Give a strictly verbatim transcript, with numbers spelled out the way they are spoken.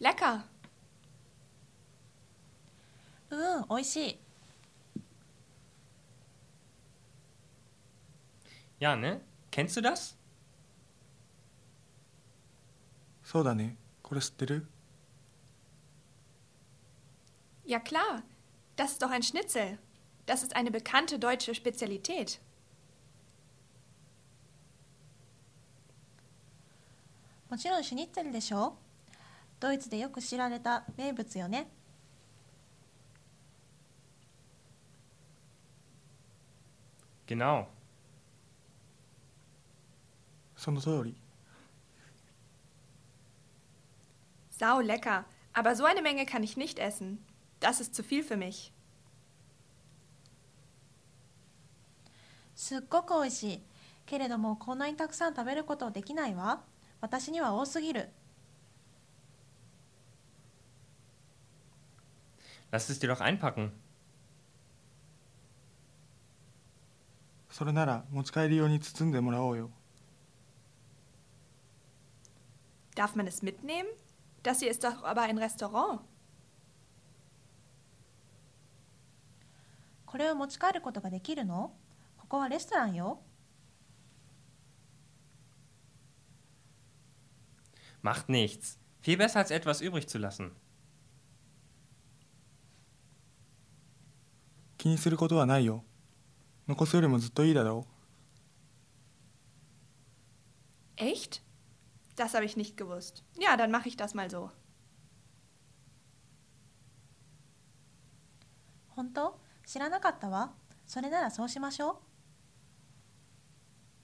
Lecker. うん、おいしい。 Ja, ne? Kennst du das? そうだね。これ知ってる？ Ja klar, das ist doch ein Schnitzel. Das ist eine bekannte deutsche Spezialität. もちろんシュニッツェルでしょ。ドイツでよく知られた名物よね。 Genau. その通り。 Sau lecker, aber so eine Menge kann ich nicht essen. Das ist zu viel für mich. すっごくおいしい。けれどもこんなにたくさん食べることできないわ。私には多すぎる。 Lass es dir doch einpacken. それなら持ち帰り用に包んでもらおうよ。 Darf man es mitnehmen? Das hier ist doch aber ein Restaurant. これを持ち帰ることができるの？ここはレストランよ。 Macht nichts. Viel besser als etwas übrig zu lassen. 気にすることはないよ。残すよりもずっといいだろう。 Echt? Das habe ich nicht gewusst. Ja, dann mache ich das mal so. 本当？知らなかったわ。それならそうしましょう。